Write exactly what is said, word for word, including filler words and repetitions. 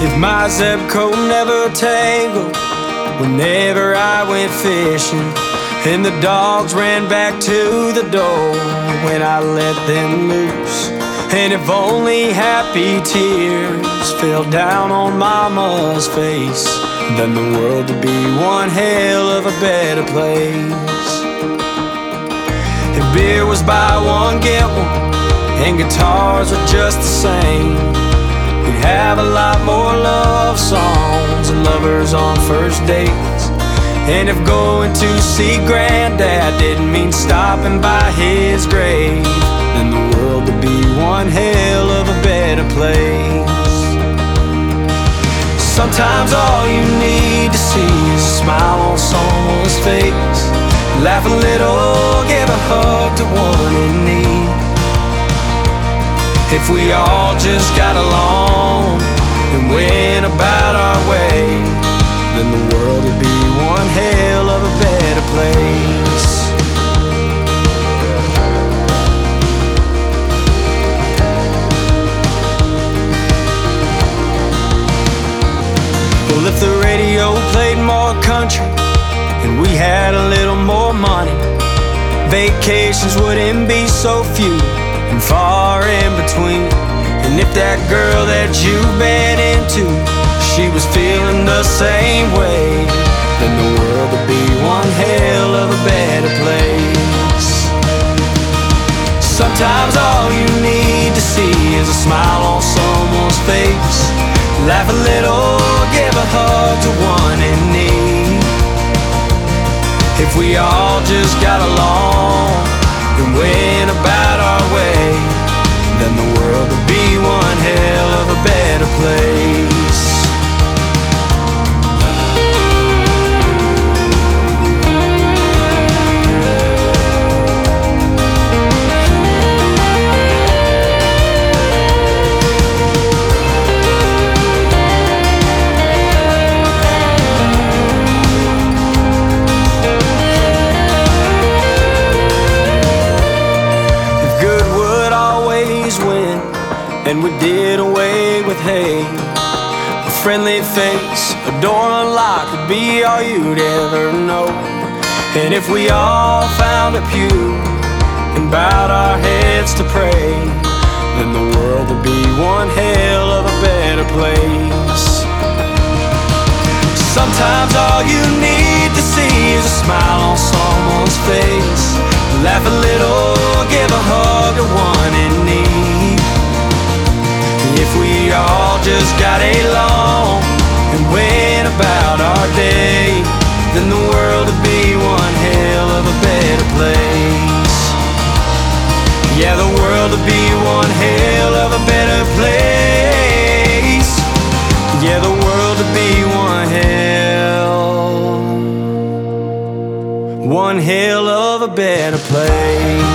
If my zip code never tangled whenever I went fishing, and the dogs ran back to the door when I let them loose, and if only happy tears fell down on mama's face, then the world would be one hell of a better place. If beer was buy one get one and guitars were just the same, we'd have a lot more love songs and lovers on first dates. And if going to see Granddad didn't mean stopping by his grave, then the world would be one hell of a better place. Sometimes all you need to see is a smile on someone's face. Laugh a little, give a hug to one in need. If we all just got along and went about our way, then the world would be one hell of a better place. Well, if the radio played more country and we had a little more money, vacations wouldn't be so few and far in between. And if that girl that you've been into, she was feeling the same way, then the world would be one hell of a better place. Sometimes all you need to see is a smile on someone's face. Laugh a little, give a hug to one in need. If we all just got along and went about our way, then the world would be one hell of a better place. And we did away with hate. A friendly face, a door unlocked would be all you'd ever know. And if we all found a pew and bowed our heads to pray, then the world would be one hell of a better place. Sometimes all you need to see is a smile on someone's face. Laugh a little, give a hug to one in need. If we all just got along and went about our day, then the world would be one hell of a better place. Yeah, the world would be one hell of a better place. Yeah, the world would be one hell, one hell of a better place.